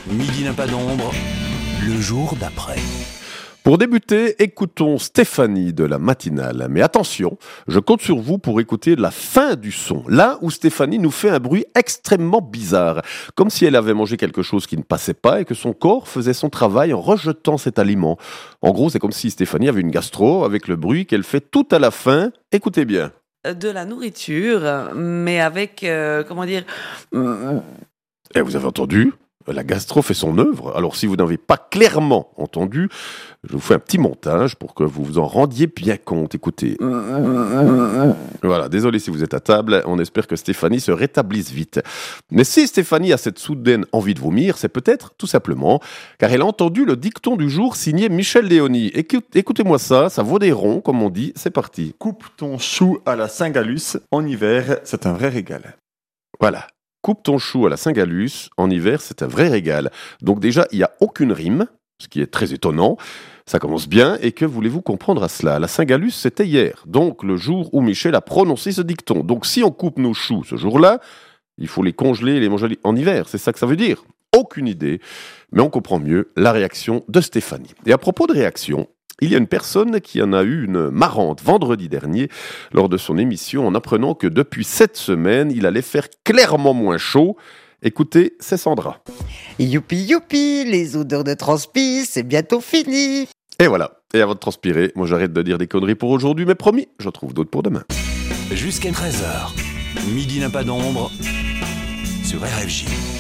Midi n'a pas d'ombre, le jour d'après. Pour débuter, écoutons Stéphanie de la matinale. Mais attention, je compte sur vous pour écouter la fin du son. Là où Stéphanie nous fait un bruit extrêmement bizarre, comme si elle avait mangé quelque chose qui ne passait pas et que son corps faisait son travail en rejetant cet aliment. En gros, c'est comme si Stéphanie avait une gastro avec le bruit qu'elle fait tout à la fin. Écoutez bien. De la nourriture, mais avec, Et vous avez entendu ? La gastro fait son œuvre. Alors, si vous n'avez pas clairement entendu, je vous fais un petit montage pour que vous vous en rendiez bien compte. Écoutez. Voilà, désolé si vous êtes à table. On espère que Stéphanie se rétablisse vite. Mais si Stéphanie a cette soudaine envie de vomir, c'est peut-être tout simplement car elle a entendu le dicton du jour signé Michel Léony. Écoutez-moi ça vaut des ronds, comme on dit. C'est parti. Coupe ton chou à la Saint-Gallus. En hiver, c'est un vrai régal. Voilà. Coupe ton chou à la Saint-Gallus, en hiver, c'est un vrai régal. Donc déjà, il n'y a aucune rime, ce qui est très étonnant. Ça commence bien, et que voulez-vous comprendre à cela ? La Saint-Gallus, c'était hier, donc le jour où Michel a prononcé ce dicton. Donc si on coupe nos choux ce jour-là, il faut les congeler et les manger en hiver, c'est ça que ça veut dire ? Aucune idée, mais on comprend mieux la réaction de Stéphanie. Et à propos de réaction, il y a une personne qui en a eu une marrante vendredi dernier lors de son émission en apprenant que depuis cette semaine, il allait faire clairement moins chaud. Écoutez, c'est Sandra. Youpi youpi, les odeurs de transpi, c'est bientôt fini. Et voilà, et avant de transpirer, moi j'arrête de dire des conneries pour aujourd'hui, mais promis, j'en trouve d'autres pour demain. Jusqu'à 13h, midi n'a pas d'ombre sur RFJ.